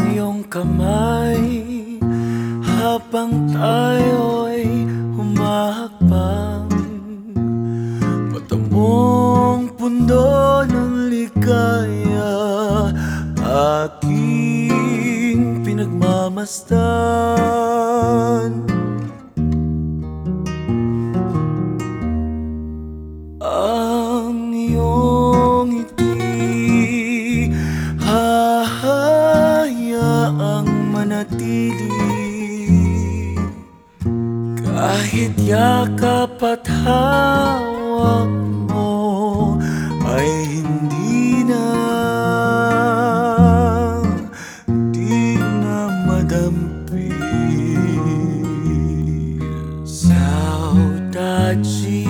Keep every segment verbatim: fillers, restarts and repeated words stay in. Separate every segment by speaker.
Speaker 1: iyong kamay habang tayo'y humahakbang patamong pundo ng ligaya, aking pinagmamasdan. Ang iyong ngiti hahayaang manatili kahit yakap at hawak mo ay hindi na, di na madampi. Saudade,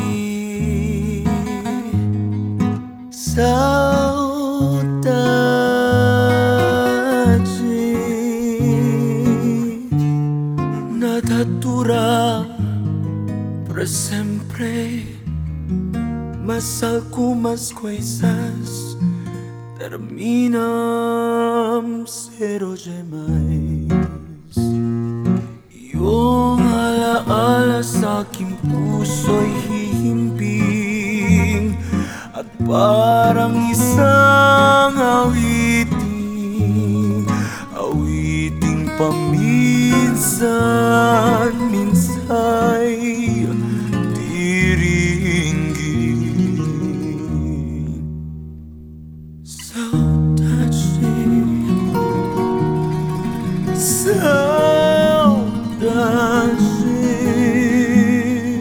Speaker 1: saudade, nadatura para sempre, mas algumas coisas terminam ser hoje mais. Iyong alaala sa aking puso'y hihimbing at parang isang awiting, awiting paminsan-minsa'y diringgin. Saudade, saudade,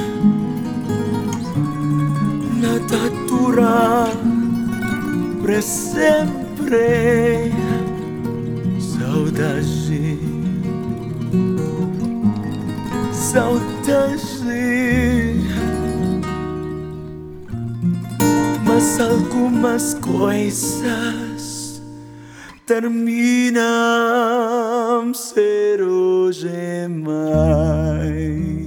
Speaker 1: nadatura para sempre. Saudade, saudade, mas algumas coisas terminam ser hoje mais.